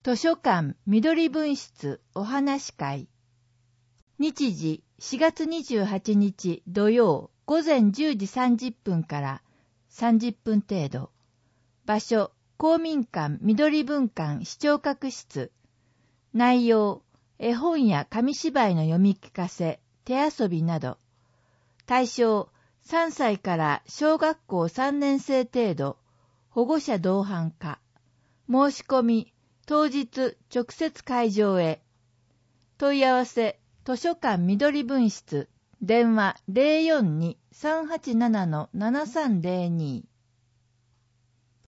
図書館緑分室お話会。日時4月28日土曜午前10時30分から30分程度。場所公民館緑分館視聴覚室。内容絵本や紙芝居の読み聞かせ、手遊びなど。対象3歳から小学校3年生程度、保護者同伴か。申し込み当日直接会場へ。問い合わせ図書館緑分室電話 042-387-7302